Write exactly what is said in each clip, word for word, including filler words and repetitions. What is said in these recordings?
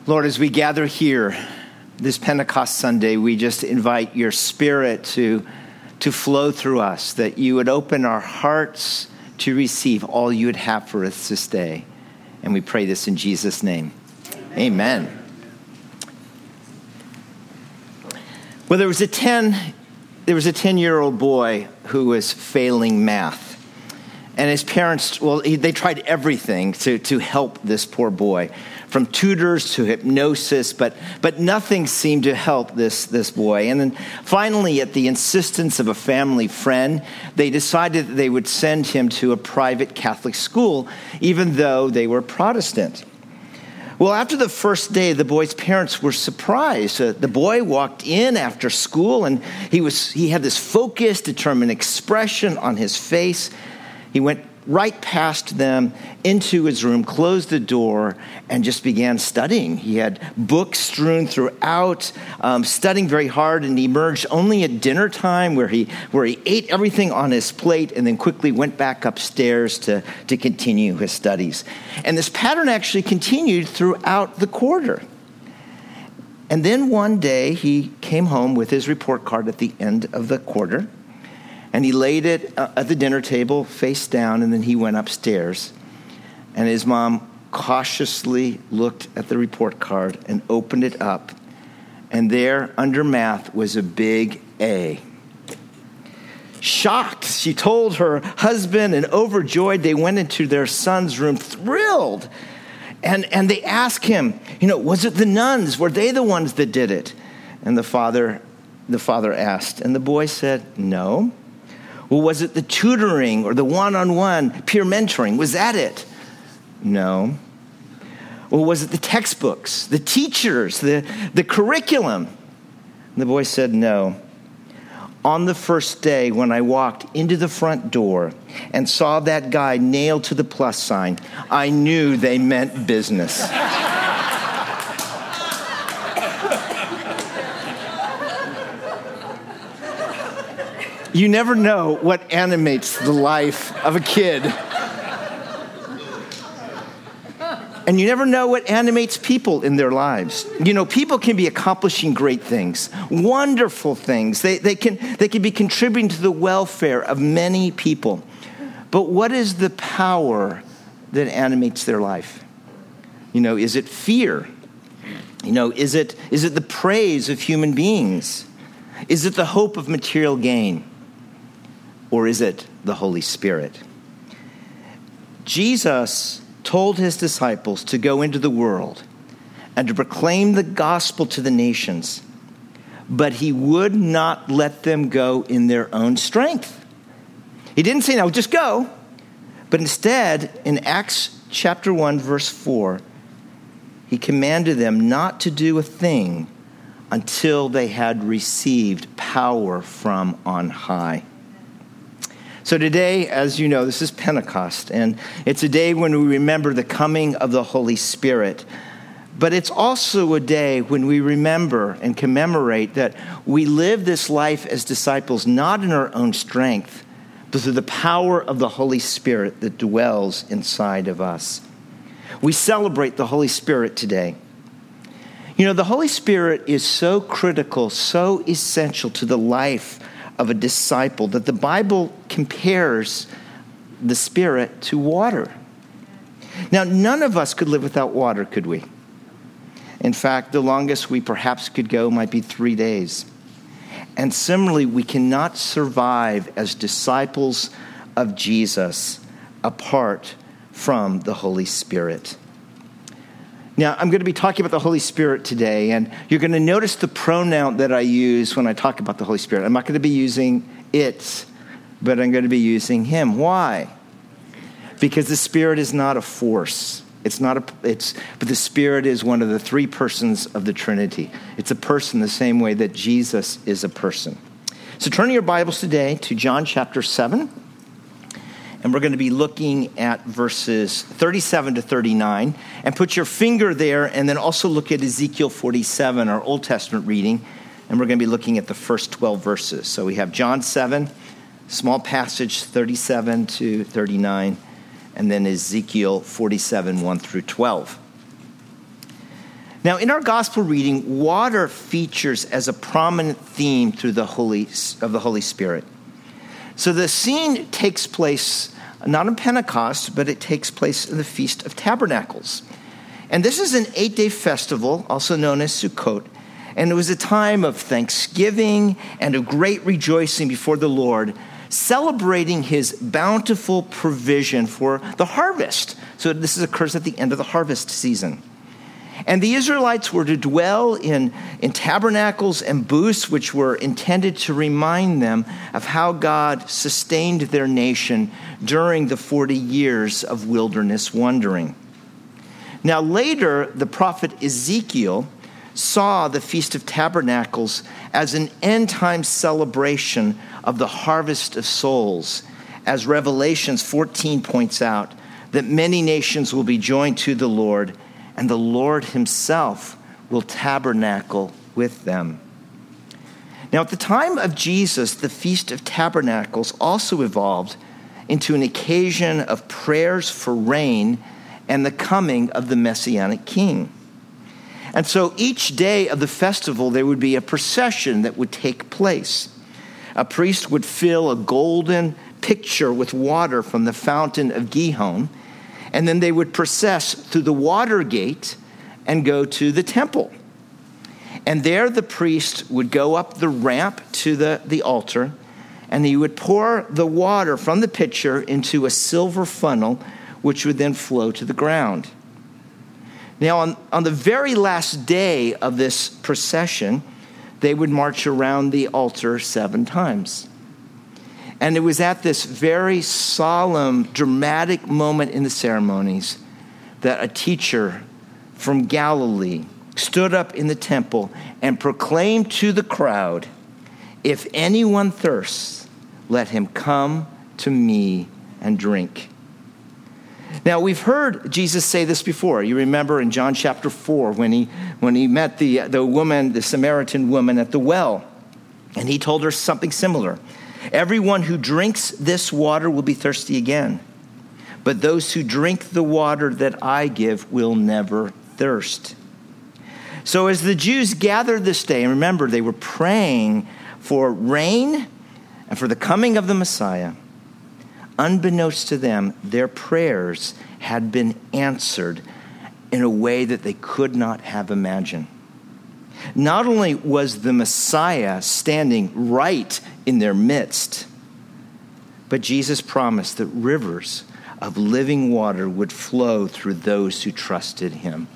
Lord, as we gather here this Pentecost Sunday, we just invite your Spirit to, to flow through us, that you would open our hearts to receive all you would have for us this day. And we pray this in Jesus' name. Amen. Amen. Well, there was a ten, there was a ten-year-old boy who was failing math. And his parents, well, he, they tried everything to, to help this poor boy, from tutors to hypnosis, but but nothing seemed to help this, this boy. And then finally, at the insistence of a family friend, they decided that they would send him to a private Catholic school, even though they were Protestant. Well, after the first day, the boy's parents were surprised. Uh, the boy walked in after school, and he was he had this focused, determined expression on his face. He went right past them into his room, closed the door, and just began studying. He had books strewn throughout, um, studying very hard, and he emerged only at dinner time where he where he ate everything on his plate and then quickly went back upstairs to, to continue his studies. And this pattern actually continued throughout the quarter. And then one day he came home with his report card at the end of the quarter, and he laid it at the dinner table face down, and then he went upstairs. And his mom cautiously looked at the report card and opened it up. And there, under math, was a big A. Shocked, she told her husband, and overjoyed, they went into their son's room, thrilled. And, and they asked him, you know, was it the nuns? Were they the ones that did it? And the father, the father asked, and the boy said, no. Well, was it the tutoring or the one-on-one peer mentoring? Was that it? No. Well, was it the textbooks, the teachers, the, the curriculum? And the boy said, no. On the first day when I walked into the front door and saw that guy nailed to the plus sign, I knew they meant business. You never know what animates the life of a kid. And you never know what animates people in their lives. You know, people can be accomplishing great things, wonderful things. They, they can, they can be contributing to the welfare of many people. But what is the power that animates their life? You know, is it fear? You know, is it, is it the praise of human beings? Is it the hope of material gain? Or is it the Holy Spirit? Jesus told his disciples to go into the world and to proclaim the gospel to the nations, but he would not let them go in their own strength. He didn't say, no, just go. But instead, in Acts chapter one, verse four, he commanded them not to do a thing until they had received power from on high. So today, as you know, this is Pentecost, and it's a day when we remember the coming of the Holy Spirit. But it's also a day when we remember and commemorate that we live this life as disciples not in our own strength, but through the power of the Holy Spirit that dwells inside of us. We celebrate the Holy Spirit today. You know, the Holy Spirit is so critical, so essential to the life of a disciple that the Bible compares the Spirit to water. Now, none of us could live without water, could we? In fact, the longest we perhaps could go might be three days. And similarly, we cannot survive as disciples of Jesus apart from the Holy Spirit. Now, I'm going to be talking about the Holy Spirit today, and you're going to notice the pronoun that I use when I talk about the Holy Spirit. I'm not going to be using it, but I'm going to be using him. Why? Because the Spirit is not a force. It's not a, it's, but the Spirit is one of the three persons of the Trinity. It's a person the same way that Jesus is a person. So turn your Bibles today to John chapter seven. And we're going to be looking at verses thirty-seven to thirty-nine. And put your finger there, and then also look at Ezekiel forty-seven, our Old Testament reading. And we're going to be looking at the first twelve verses. So we have John seven, small passage, thirty-seven to thirty-nine. And then Ezekiel forty-seven, one through twelve. Now, in our gospel reading, water features as a prominent theme through the Holy of the Holy Spirit. So the scene takes place not on Pentecost, but it takes place in the Feast of Tabernacles. And this is an eight-day festival, also known as Sukkot. And it was a time of thanksgiving and of great rejoicing before the Lord, celebrating his bountiful provision for the harvest. So this occurs at the end of the harvest season. And the Israelites were to dwell in, in tabernacles and booths, which were intended to remind them of how God sustained their nation during the forty years of wilderness wandering. Now later, the prophet Ezekiel saw the Feast of Tabernacles as an end-time celebration of the harvest of souls, as Revelations fourteen points out, that many nations will be joined to the Lord, and the Lord himself will tabernacle with them. Now, at the time of Jesus, the Feast of Tabernacles also evolved into an occasion of prayers for rain and the coming of the Messianic King. And so each day of the festival, there would be a procession that would take place. A priest would fill a golden pitcher with water from the fountain of Gihon, and then they would process through the water gate and go to the temple. And there the priest would go up the ramp to the, the altar, and he would pour the water from the pitcher into a silver funnel, which would then flow to the ground. Now, on, on the very last day of this procession, they would march around the altar seven times. And it was at this very solemn, dramatic moment in the ceremonies that a teacher from Galilee stood up in the temple and proclaimed to the crowd, "If anyone thirsts, let him come to me and drink." Now, we've heard Jesus say this before. You remember in John chapter four when he when he met the, the woman, the Samaritan woman at the well, and he told her something similar. "Everyone who drinks this water will be thirsty again, but those who drink the water that I give will never thirst." So as the Jews gathered this day, and remember, they were praying for rain and for the coming of the Messiah, unbeknownst to them, their prayers had been answered in a way that they could not have imagined. Not only was the Messiah standing right in their midst, but Jesus promised that rivers of living water would flow through those who trusted him.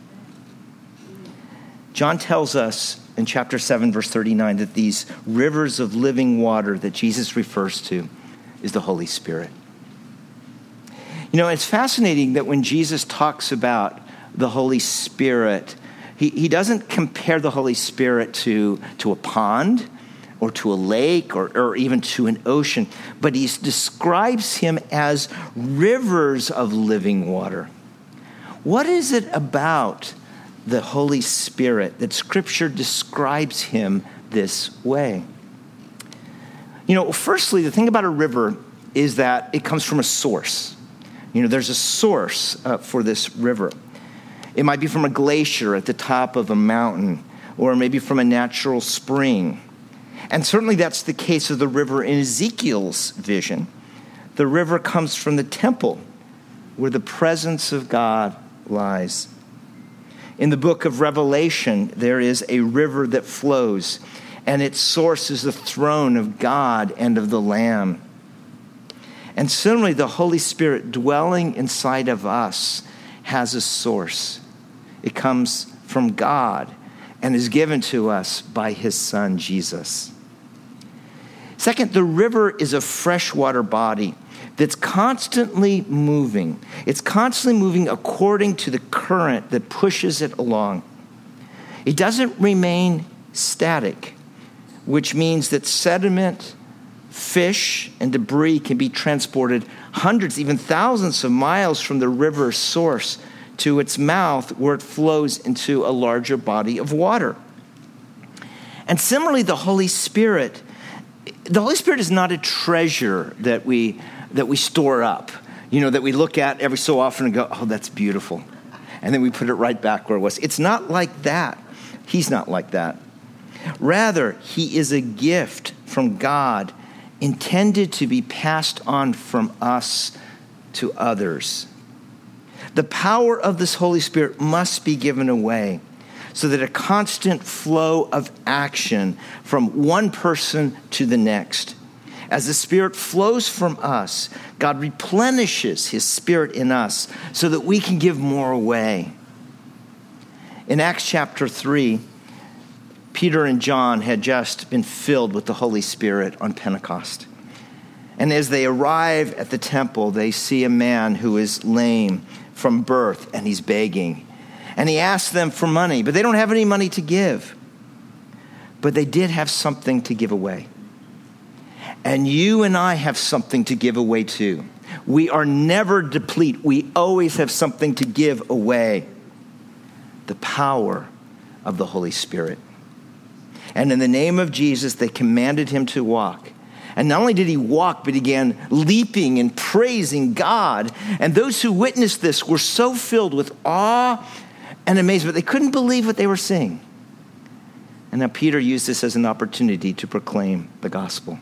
John tells us in chapter seven, verse thirty-nine, that these rivers of living water that Jesus refers to is the Holy Spirit. You know, it's fascinating that when Jesus talks about the Holy Spirit, he, he doesn't compare the Holy Spirit to, to a pond or to a lake or, or even to an ocean, but he describes him as rivers of living water. What is it about the Holy Spirit that Scripture describes him this way? You know, firstly, the thing about a river is that it comes from a source. You know, there's a source uh, for this river. It might be from a glacier at the top of a mountain, or maybe from a natural spring. And certainly that's the case of the river in Ezekiel's vision. The river comes from the temple, where the presence of God lies. In the book of Revelation, there is a river that flows, and its source is the throne of God and of the Lamb. And similarly, the Holy Spirit dwelling inside of us has a source. It comes from God and is given to us by his Son, Jesus. Second, the river is a freshwater body that's constantly moving. It's constantly moving according to the current that pushes it along. It doesn't remain static, which means that sediment, fish, and debris can be transported hundreds, even thousands of miles from the river's source to its mouth, where it flows into a larger body of water. And similarly, the Holy Spirit, the Holy Spirit is not a treasure that we that we store up, you know, that we look at every so often and go, "Oh, that's beautiful." and then we put it right back where it was. It's not like that. He's not like that. Rather, he is a gift from God intended to be passed on from us to others. The power of this Holy Spirit must be given away so that a constant flow of action from one person to the next. As the Spirit flows from us, God replenishes his Spirit in us so that we can give more away. In Acts chapter three, Peter and John had just been filled with the Holy Spirit on Pentecost. And as they arrive at the temple, they see a man who is lame from birth, and he's begging. And he asks them for money, but they don't have any money to give. But they did have something to give away. And you and I have something to give away too. We are never deplete. We always have something to give away. The power of the Holy Spirit. And in the name of Jesus, they commanded him to walk. And not only did he walk, but he began leaping and praising God. And those who witnessed this were so filled with awe and amazement. They couldn't believe what they were seeing. And now Peter used this as an opportunity to proclaim the gospel.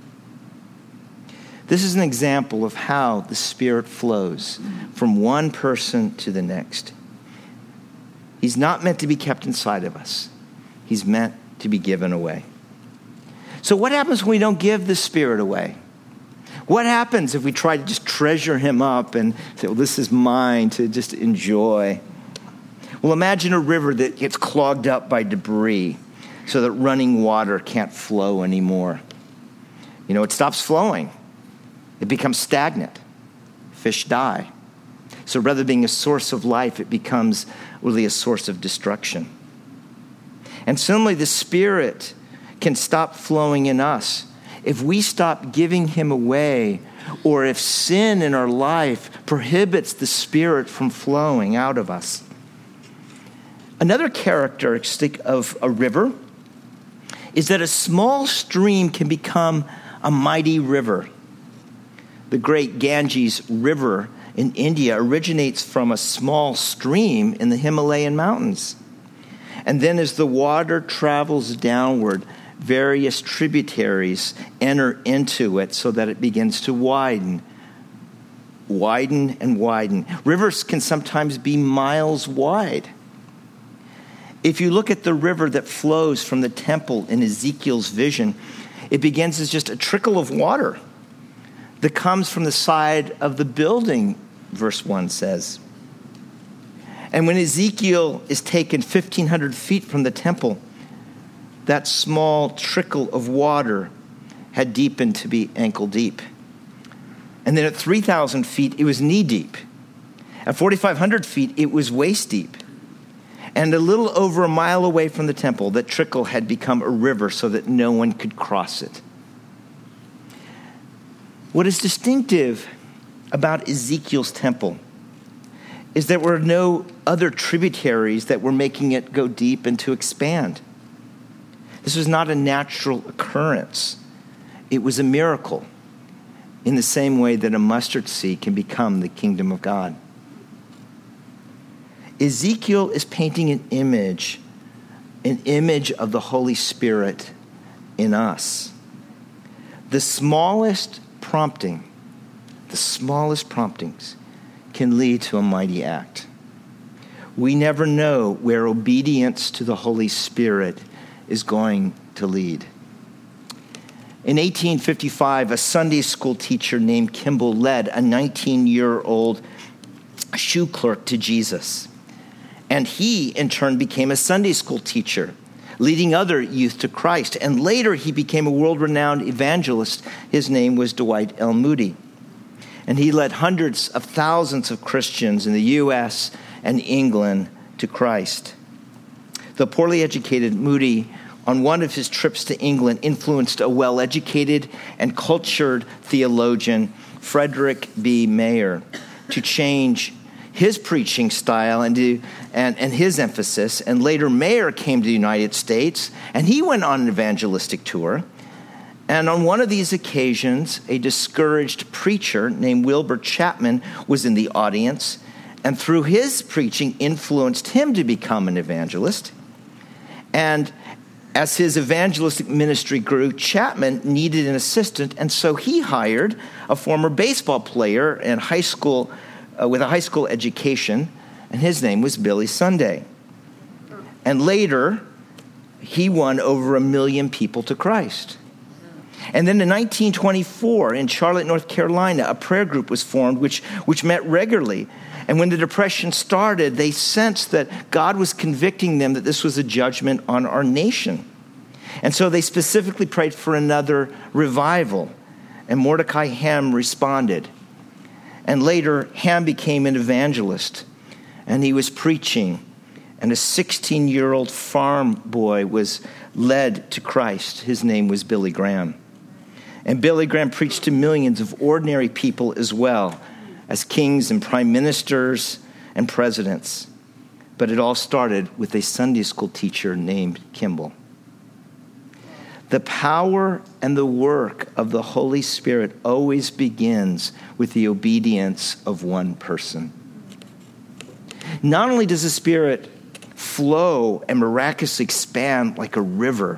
This is an example of how the Spirit flows from one person to the next. He's not meant to be kept inside of us. He's meant to be given away. So what happens when we don't give the Spirit away? What happens if we try to just treasure him up and say, well, this is mine to just enjoy? Well, imagine a river that gets clogged up by debris so that running water can't flow anymore. You know, it stops flowing. It becomes stagnant. Fish die. So rather than being a source of life, it becomes really a source of destruction. And similarly, the Spirit can stop flowing in us if we stop giving him away, or if sin in our life prohibits the Spirit from flowing out of us. Another characteristic of a river is that a small stream can become a mighty river. The great Ganges River in India originates from a small stream in the Himalayan mountains. And then as the water travels downward, various tributaries enter into it so that it begins to widen, widen and widen. Rivers can sometimes be miles wide. If you look at the river that flows from the temple in Ezekiel's vision, it begins as just a trickle of water that comes from the side of the building, verse one says. And when Ezekiel is taken fifteen hundred feet from the temple, that small trickle of water had deepened to be ankle deep. And then at three thousand feet, it was knee deep. At forty-five hundred feet, it was waist deep. And a little over a mile away from the temple, that trickle had become a river so that no one could cross it. What is distinctive about Ezekiel's temple is there were no other tributaries that were making it go deep and to expand. This was not a natural occurrence. It was a miracle in the same way that a mustard seed can become the kingdom of God. Ezekiel is painting an image, an image of the Holy Spirit in us. The smallest prompting, the smallest promptings can lead to a mighty act. We never know where obedience to the Holy Spirit is going to lead. In eighteen fifty-five, a Sunday school teacher named Kimball led a nineteen-year-old shoe clerk to Jesus. And he, in turn, became a Sunday school teacher, leading other youth to Christ. And later, he became a world-renowned evangelist. His name was Dwight L. Moody. And he led hundreds of thousands of Christians in the U S and England to Christ. The poorly educated Moody, on one of his trips to England, influenced a well-educated and cultured theologian, Frederick B. Mayer, to change his preaching style and, to, and, and his emphasis. And later, Mayer came to the United States, and he went on an evangelistic tour. And on one of these occasions, a discouraged preacher named Wilbur Chapman was in the audience, and through his preaching influenced him to become an evangelist. And as his evangelistic ministry grew, Chapman needed an assistant, and so he hired a former baseball player and high school uh, with a high school education, and his name was Billy Sunday. And later, he won over a million people to Christ. And then in nineteen twenty-four, in Charlotte, North Carolina, a prayer group was formed which, which met regularly. And when the Depression started, they sensed that God was convicting them that this was a judgment on our nation. And so they specifically prayed for another revival. And Mordecai Ham responded. And later, Ham became an evangelist. And he was preaching. And a sixteen-year-old farm boy was led to Christ. His name was Billy Graham. And Billy Graham preached to millions of ordinary people as well, as kings and prime ministers and presidents. But it all started with a Sunday school teacher named Kimball. The power and the work of the Holy Spirit always begins with the obedience of one person. Not only does the Spirit flow and miraculously expand like a river,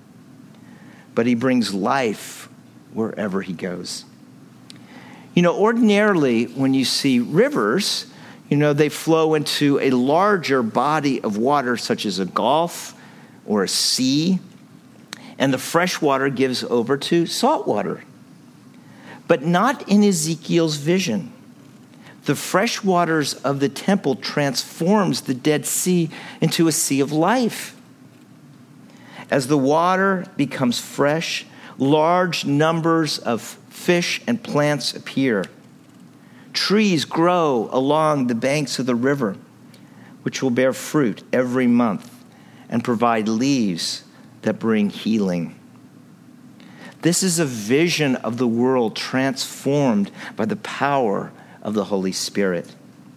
but he brings life wherever he goes. You know, ordinarily, when you see rivers, you know, they flow into a larger body of water, such as a gulf or a sea, and the fresh water gives over to salt water. But not in Ezekiel's vision. The fresh waters of the temple transforms the Dead Sea into a sea of life. As the water becomes fresh, large numbers of fish and plants appear. Trees grow along the banks of the river, which will bear fruit every month and provide leaves that bring healing. This is a vision of the world transformed by the power of the Holy Spirit.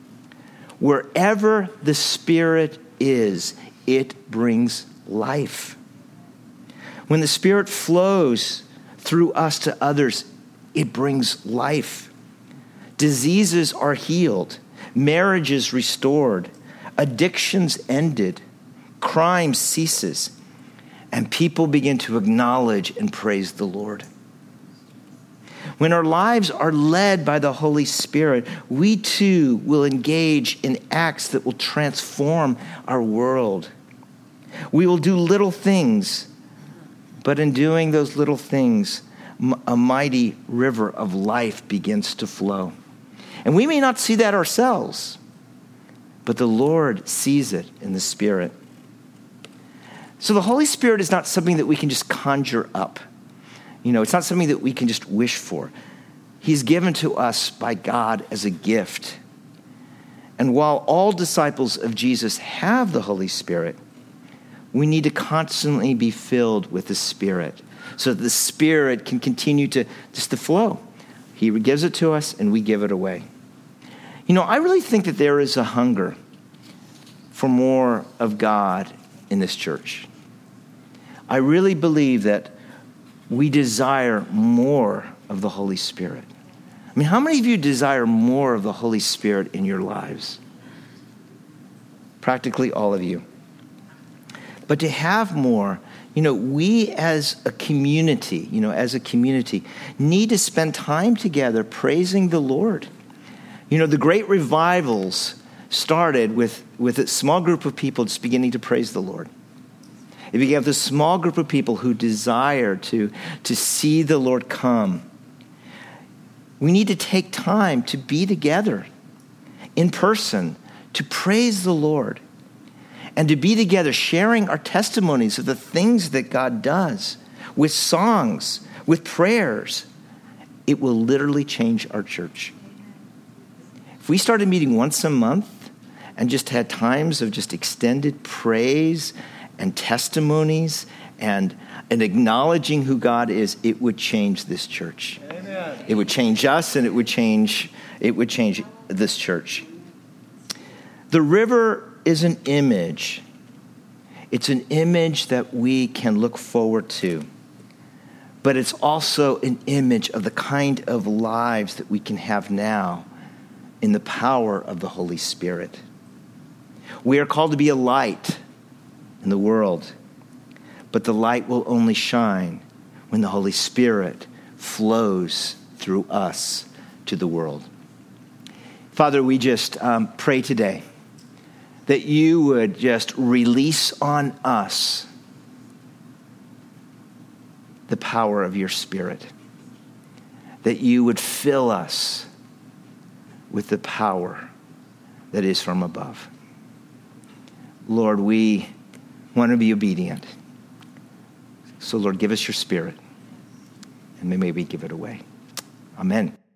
Wherever the Spirit is, it brings life. When the Spirit flows through us to others, it brings life. Diseases are healed, marriages restored, addictions ended, crime ceases, and people begin to acknowledge and praise the Lord. When our lives are led by the Holy Spirit, we too will engage in acts that will transform our world. We will do little things, but in doing those little things, a mighty river of life begins to flow. And we may not see that ourselves, but the Lord sees it in the Spirit. So the Holy Spirit is not something that we can just conjure up. You know, it's not something that we can just wish for. He's given to us by God as a gift. And while all disciples of Jesus have the Holy Spirit, we need to constantly be filled with the Spirit so that the Spirit can continue to just to flow. He gives it to us and we give it away. You know, I really think that there is a hunger for more of God in this church. I really believe that we desire more of the Holy Spirit. I mean, how many of you desire more of the Holy Spirit in your lives? Practically all of you. But to have more, you know, we as a community, you know, as a community, need to spend time together praising the Lord. You know, the great revivals started with, with a small group of people just beginning to praise the Lord. It began with a small group of people who desired to, to see the Lord come. We need to take time to be together in person, to praise the Lord, and to be together sharing our testimonies of the things that God does with songs, with prayers. It will literally change our church. If we started meeting once a month and just had times of just extended praise and testimonies and, and acknowledging who God is, it would change this church. Amen. It would change us, and it would change, it would change this church. The river is an image. It's an image that we can look forward to. But it's also an image of the kind of lives that we can have now in the power of the Holy Spirit. We are called to be a light in the world, but the light will only shine when the Holy Spirit flows through us to the world. Father, we just um, pray today that you would just release on us the power of your Spirit, that you would fill us with the power that is from above. Lord, we want to be obedient. So, Lord, give us your Spirit, and may we give it away. Amen.